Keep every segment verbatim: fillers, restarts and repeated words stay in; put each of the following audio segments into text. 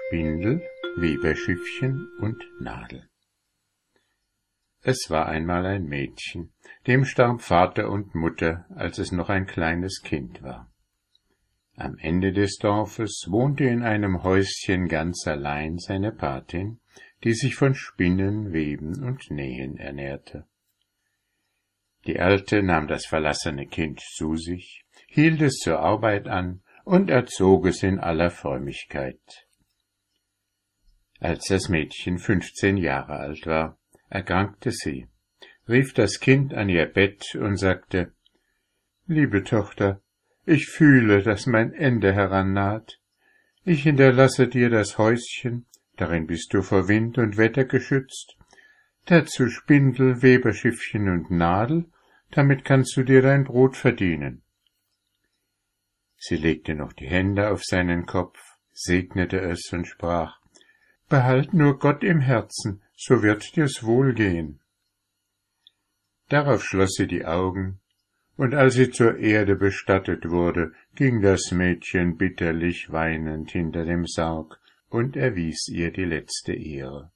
Spindel, Weberschiffchen und Nadel. Es war einmal ein Mädchen, dem starb Vater und Mutter, als es noch ein kleines Kind war. Am Ende des Dorfes wohnte in einem Häuschen ganz allein seine Patin, die sich von Spinnen, Weben und Nähen ernährte. Die Alte nahm das verlassene Kind zu sich, hielt es zur Arbeit an und erzog es in aller Frömmigkeit. Als das Mädchen fünfzehn Jahre alt war, erkrankte sie, rief das Kind an ihr Bett und sagte: »Liebe Tochter, ich fühle, dass mein Ende herannaht. Ich hinterlasse dir das Häuschen, darin bist du vor Wind und Wetter geschützt, dazu Spindel, Weberschiffchen und Nadel, damit kannst du dir dein Brot verdienen.« Sie legte noch die Hände auf seinen Kopf, segnete es und sprach: »Behalt nur Gott im Herzen, so wird dir's wohlgehen.« Darauf schloss sie die Augen, und als sie zur Erde bestattet wurde, ging das Mädchen bitterlich weinend hinter dem Sarg und erwies ihr die letzte Ehre.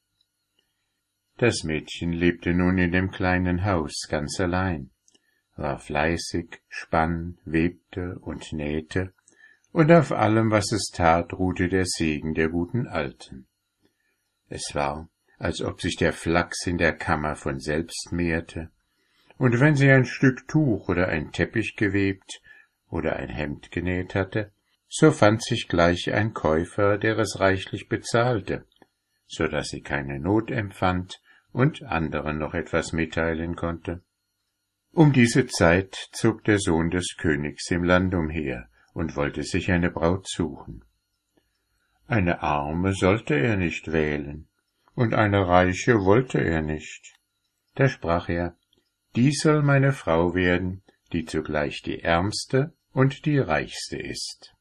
Das Mädchen lebte nun in dem kleinen Haus ganz allein, war fleißig, spann, webte und nähte, und auf allem, was es tat, ruhte der Segen der guten Alten. Es war, als ob sich der Flachs in der Kammer von selbst mehrte, und wenn sie ein Stück Tuch oder ein Teppich gewebt oder ein Hemd genäht hatte, so fand sich gleich ein Käufer, der es reichlich bezahlte, so daß sie keine Not empfand und anderen noch etwas mitteilen konnte. Um diese Zeit zog der Sohn des Königs im Land umher und wollte sich eine Braut suchen. Eine Arme sollte er nicht wählen, und eine Reiche wollte er nicht. Da sprach er: »Die soll meine Frau werden, die zugleich die Ärmste und die Reichste ist.«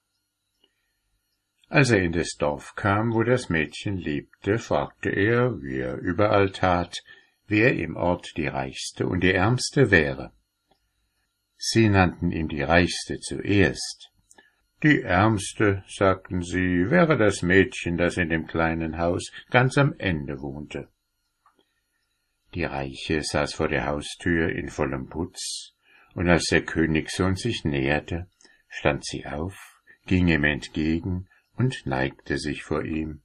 Als er in das Dorf kam, wo das Mädchen lebte, fragte er, wie er überall tat, wer im Ort die Reichste und die Ärmste wäre. Sie nannten ihm die Reichste zuerst. Die Ärmste, sagten sie, wäre das Mädchen, das in dem kleinen Haus ganz am Ende wohnte. Die Reiche saß vor der Haustür in vollem Putz, und als der Königssohn sich näherte, stand sie auf, ging ihm entgegen und neigte sich vor ihm.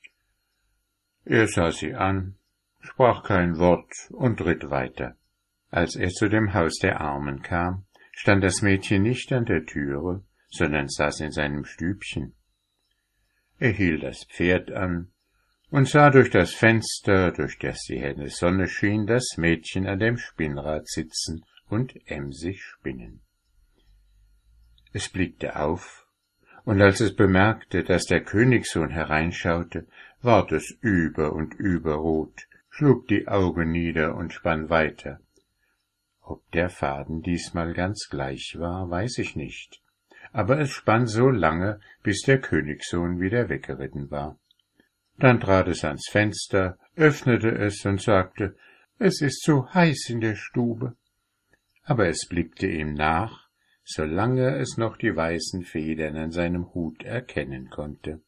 Er sah sie an, sprach kein Wort und ritt weiter. Als er zu dem Haus der Armen kam, stand das Mädchen nicht an der Türe, sondern saß in seinem Stübchen. Er hielt das Pferd an und sah durch das Fenster, durch das die helle Sonne schien, das Mädchen an dem Spinnrad sitzen und emsig spinnen. Es blickte auf, und als es bemerkte, dass der Königssohn hereinschaute, ward es über und über rot, schlug die Augen nieder und spann weiter. Ob der Faden diesmal ganz gleich war, weiß ich nicht, aber es spann so lange, bis der Königssohn wieder weggeritten war. Dann trat es ans Fenster, öffnete es und sagte: »Es ist so heiß in der Stube.« Aber es blickte ihm nach, solange es noch die weißen Federn an seinem Hut erkennen konnte.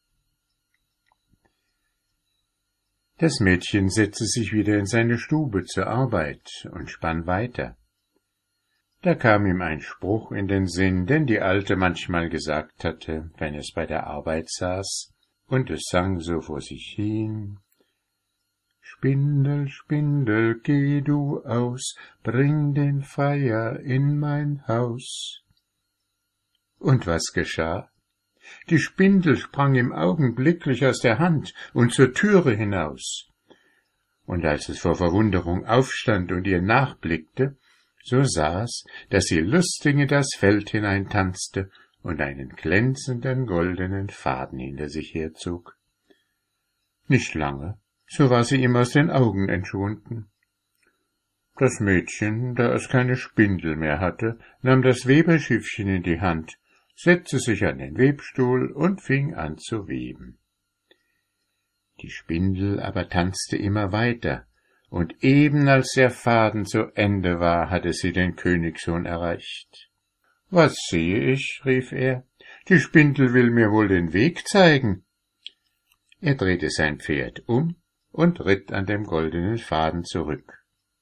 Das Mädchen setzte sich wieder in seine Stube zur Arbeit und spann weiter. Da kam ihm ein Spruch in den Sinn, den die Alte manchmal gesagt hatte, wenn es bei der Arbeit saß, und es sang so vor sich hin: »Spindel, Spindel, geh du aus, bring den Feier in mein Haus.« Und was geschah? Die Spindel sprang ihm augenblicklich aus der Hand und zur Türe hinaus. Und als es vor Verwunderung aufstand und ihr nachblickte, so sah's, dass sie lustig in das Feld hineintanzte und einen glänzenden goldenen Faden hinter sich herzog. Nicht lange, so war sie ihm aus den Augen entschwunden. Das Mädchen, da es keine Spindel mehr hatte, nahm das Weberschiffchen in die Hand, setzte sich an den Webstuhl und fing an zu weben. Die Spindel aber tanzte immer weiter, und eben als der Faden zu Ende war, hatte sie den Königssohn erreicht. »Was sehe ich?« rief er. »Die Spindel will mir wohl den Weg zeigen.« Er drehte sein Pferd um und ritt an dem goldenen Faden zurück.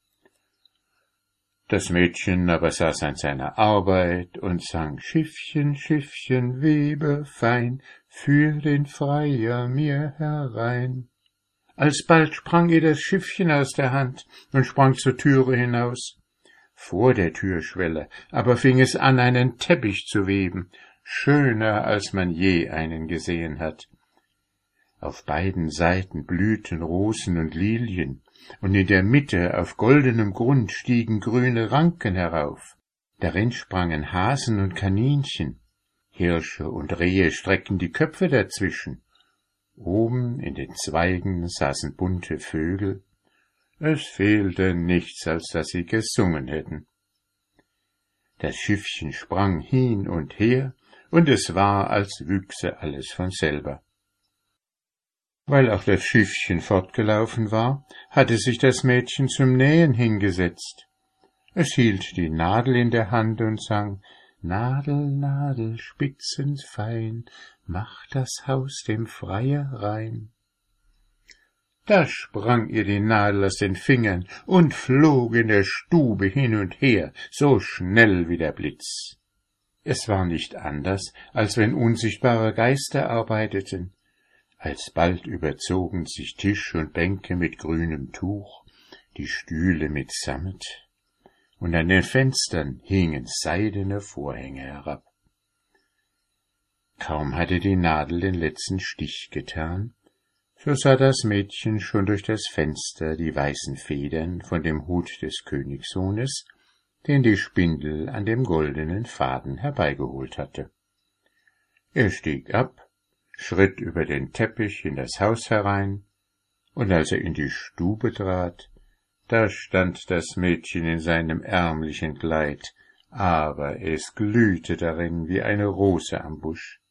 Das Mädchen aber saß an seiner Arbeit und sang Schiffchen, Schiffchen, webe fein, führ den Freier mir herein. Alsbald sprang ihr das Schiffchen aus der Hand und sprang zur Türe hinaus. Vor der Türschwelle aber fing es an, einen Teppich zu weben, schöner als man je einen gesehen hat. Auf beiden Seiten blühten Rosen und Lilien, und in der Mitte auf goldenem Grund stiegen grüne Ranken herauf. Darin sprangen Hasen und Kaninchen, Hirsche und Rehe streckten die Köpfe dazwischen. Oben in den Zweigen saßen bunte Vögel. Es fehlte nichts, als dass sie gesungen hätten. Das Schiffchen sprang hin und her, und es war, als wüchse alles von selber. Weil auch das Schiffchen fortgelaufen war, hatte sich das Mädchen zum Nähen hingesetzt. Es hielt die Nadel in der Hand und sang, »Nadel, Nadel, spitzend fein, mach das Haus dem Freier rein.« Da sprang ihr die Nadel aus den Fingern und flog in der Stube hin und her, so schnell wie der Blitz. Es war nicht anders, als wenn unsichtbare Geister arbeiteten. Alsbald überzogen sich Tisch und Bänke mit grünem Tuch, die Stühle mit Sammet, und an den Fenstern hingen seidene Vorhänge herab. Kaum hatte die Nadel den letzten Stich getan, so sah das Mädchen schon durch das Fenster die weißen Federn von dem Hut des Königssohnes, den die Spindel an dem goldenen Faden herbeigeholt hatte. Er stieg ab, schritt über den Teppich in das Haus herein, und als er in die Stube trat, da stand das Mädchen in seinem ärmlichen Kleid, aber es glühte darin wie eine Rose am Busch.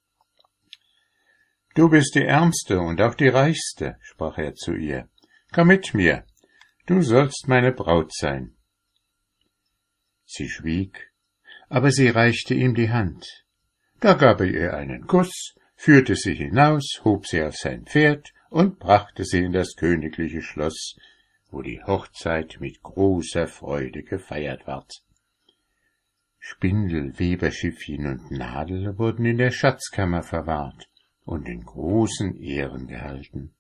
»Du bist die Ärmste und auch die Reichste«, sprach er zu ihr. »Komm mit mir, du sollst meine Braut sein.« Sie schwieg, aber sie reichte ihm die Hand. Da gab er ihr einen Kuss, führte sie hinaus, hob sie auf sein Pferd und brachte sie in das königliche Schloss, wo die Hochzeit mit großer Freude gefeiert ward. Spindel, Weberschiffchen und Nadel wurden in der Schatzkammer verwahrt und in großen Ehren gehalten.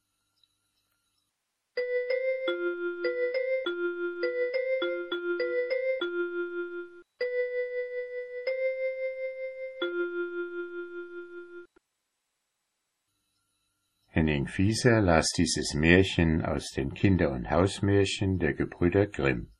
Henning Fieser las dieses Märchen aus den Kinder- und Hausmärchen der Gebrüder Grimm.